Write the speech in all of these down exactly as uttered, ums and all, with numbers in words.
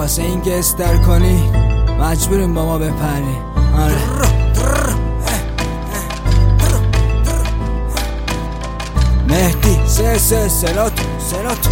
واسه این که استر کنی مجبوریم با ما بپری. آره مهدی سه سه سلاتو سلاتو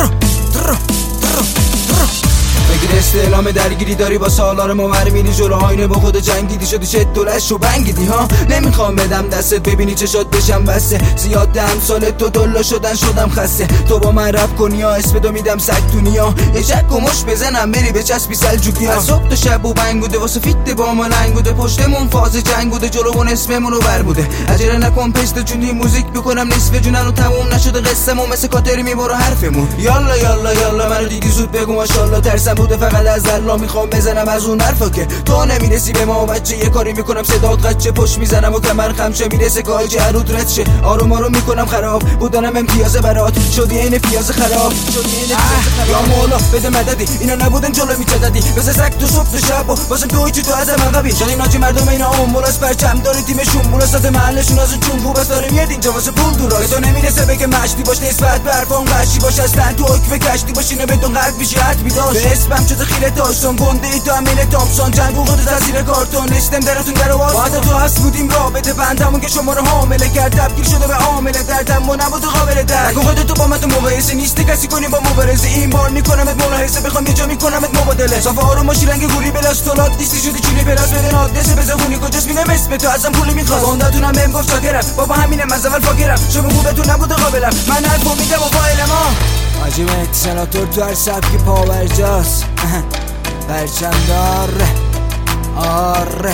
بگیر استعلام درگیری داری با سالار ممر میری جلو آینه با خود جنگیدی شدی چت دلش رو بنگیدی ها. نمیخوام بدم دستت ببینی چشات بشم بسته زیاد دم سالت تو دلا شدن شدم خسته. تو با من رپ کنی ها اسم دو میدم سگ دنیا یه چک و مش بزنم بری به چسبی سلجوکی ها. صبح تا شب و بنگ بوده واسه فیت با ما لنگ بوده پشتمون فاز جنگ بوده جلومون اسممون رو بر بوده. عجله نکن پست جونی موزیک بکنم نصف جونن و تموم نشده قصه‌مون مثل کاتری میبره حرفمون. یالا یالا یالا منو دیدی زود بگو ماشاءالله ترسم بوده فقط از الله میخوام بزنم از اون حرفا که تو نمیرسی به ما بچه یه کاری میکنم صدات قچه پشت میزنم و کمر خمشه میرسه گاهی جهرود رد شه آروم آروم میکنم خراب بودنم امتیاز برات شدی این پیاز خراب شدی این پیاز خراب. یا مولا بده مددی اینا نبودن جلو میچددی بس سگ تو صبح تو شب و واسه توی چی تو از من قبی شدیم ناجی مردم اینا امولاس پرچم داره تیمشون مولاسات محلشون از اون چون خوب است داره میاد اینجا واسه پول دورا تو نمیرسه بگه مشتی باش نسبت به حرفام قشی باش اصلا تو حکم کشتی باش اینو بدون قلب میشی حد میداش به اسمم شده خیره داشتم گنده ای تو همین تاپسان جنگ و خود تاثیر کارتون نشتم درتون در واس بعد تو هست بودیم رابطه بندمون که شما رو حامله کرد تبدیل شده به عامل دردم و نبود قابل درک نکن خودتو با من تو مقایسه نیست کسی کنی با مبارزه این بار میکنمت ملاحظه بخوام یه جا میکنمت مبادله صاف آروم باشی رنگ گوری بلاستولات دیستی شدی چونی بلاس بده نادسه بزخونی کجاست میگم اسم تو ازم پولی میخواست باندتونم بهم گفت شاکرم بابا همینم از اول فاکرم شما خوبتون نبوده قابلم من حرفو میدم و فایل ما حاجی مهدی سناتور تو هر سبکی پاورجاست پرچم داره آره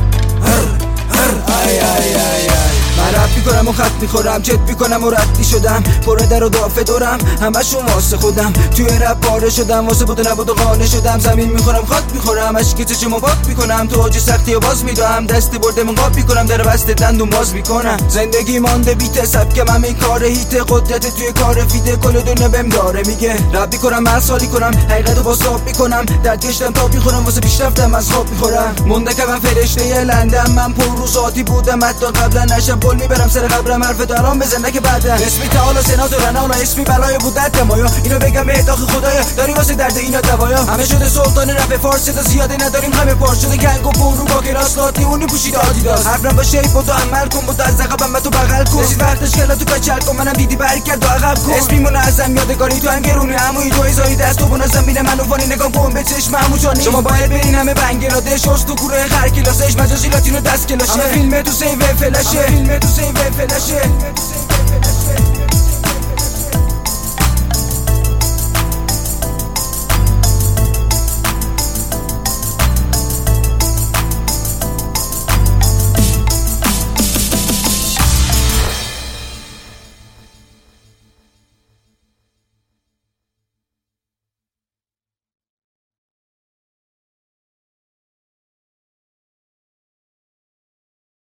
ای ای ای ای من رپ میکنم و خط میخورم جت میکنم و ردی شدم پره در و دافه دورم همشون واسه خودم توی رپ پاره شدم واسه بود و نبود و قانه شدم زمین میخورم خاک میخورم عشق چشمو پاک میکنم تو حاج سختی و باز میدم دست برده من قاب میکنم در بسته دندون باز میکنم زندگی مانده بیت سبکم همین کار هیت قدرت توی کار فیده کل دنیا بهم داره میگه رپ میکنم من سالی کنم حقیقتو باستاب میکنم درد کشتم تاپ میخورم واسه پیشرفتم از خواب میخورم مونده که من فرشته لندم من پر روزاتی بودم حتی قبلا نشم گل میبرم سر قبرم حرف دارم بزنه که بعدا اسمی تعالی سناتور نه اونا اسمی بلای بود در دمایا اینو بگم به اطاق خدایا داری واسه درد اینا دوایا همه شده سلطان رپ فارس تا زیاده نداریم همه پار شده گنگ و پرو با کلاس لاتی اونی پوشیده آدیداس حرفم با شیپ و تو عمل کن بود از عقبم من تو بغل کن رسید وقتش کلا تو کچل کن منم دیدی برکرد و عقب کن اسمیمون ازم یادگاری تو هم گرونی عموی تو هزاری دست تو بنازم بینه منو وانی نگام کن به چشم عمو جانی شما باید برین همه بنگلادش تو کوره هر کلاسش مجازی لاتینو دست کلاشه همه فیلم تو سیو فلاشه فیلم تو سیو فلاشه